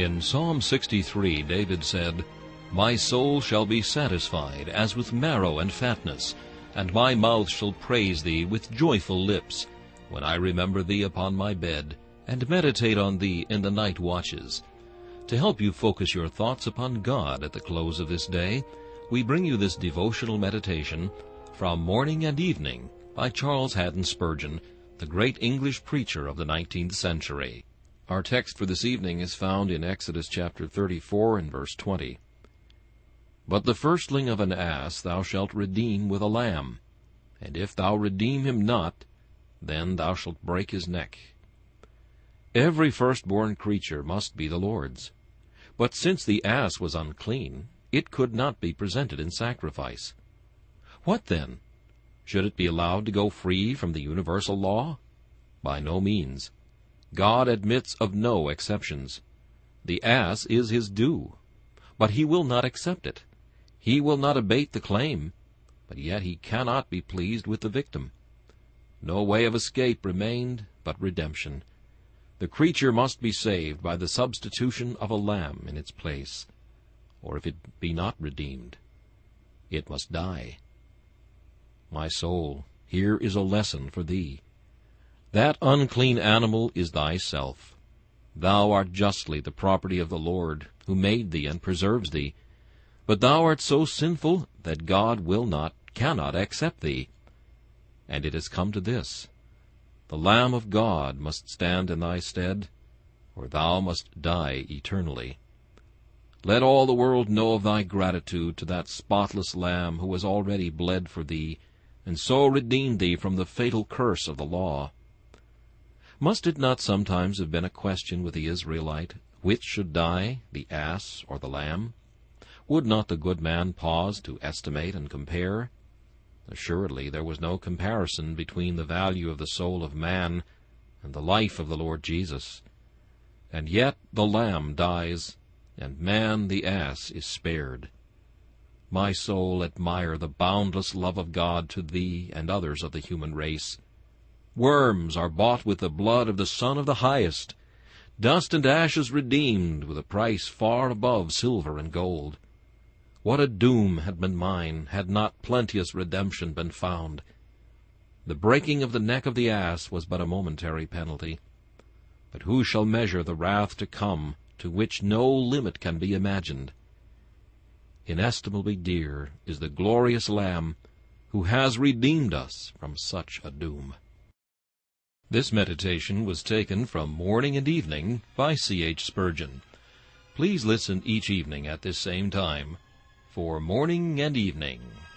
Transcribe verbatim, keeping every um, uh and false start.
In Psalm sixty-three, David said, "My soul shall be satisfied as with marrow and fatness, and my mouth shall praise thee with joyful lips, when I remember thee upon my bed, and meditate on thee in the night watches." To help you focus your thoughts upon God at the close of this day, we bring you this devotional meditation from Morning and Evening by Charles Haddon Spurgeon, the great English preacher of the nineteenth century. Our text for this evening is found in Exodus chapter thirty-four and verse twenty. "But the firstling of an ass thou shalt redeem with a lamb, and if thou redeem him not, then thou shalt break his neck." Every firstborn creature must be the Lord's. But since the ass was unclean, it could not be presented in sacrifice. What then? Should it be allowed to go free from the universal law? By no means. God admits of no exceptions. The ass is his due, but he will not accept it. He will not abate the claim, but yet he cannot be pleased with the victim. No way of escape remained but redemption. The creature must be saved by the substitution of a lamb in its place, or if it be not redeemed, it must die. My soul, here is a lesson for thee. That unclean animal is thyself. Thou art justly the property of the Lord, who made thee and preserves thee. But thou art so sinful that God will not, cannot accept thee. And it has come to this: the Lamb of God must stand in thy stead, or thou must die eternally. Let all the world know of thy gratitude to that spotless Lamb who has already bled for thee, and so redeemed thee from the fatal curse of the law. Must it not sometimes have been a question with the Israelite, which should die, the ass or the lamb? Would not the good man pause to estimate and compare? Assuredly there was no comparison between the value of the soul of man and the life of the Lord Jesus. And yet the lamb dies, and man, the ass, is spared. My soul, admire the boundless love of God to thee and others of the human race. Worms are bought with the blood of the Son of the Highest, dust and ashes redeemed with a price far above silver and gold. What a doom had been mine, had not plenteous redemption been found! The breaking of the neck of the ass was but a momentary penalty. But who shall measure the wrath to come, to which no limit can be imagined? Inestimably dear is the glorious Lamb, who has redeemed us from such a doom. This meditation was taken from Morning and Evening by C H Spurgeon. Please listen each evening at this same time for Morning and Evening.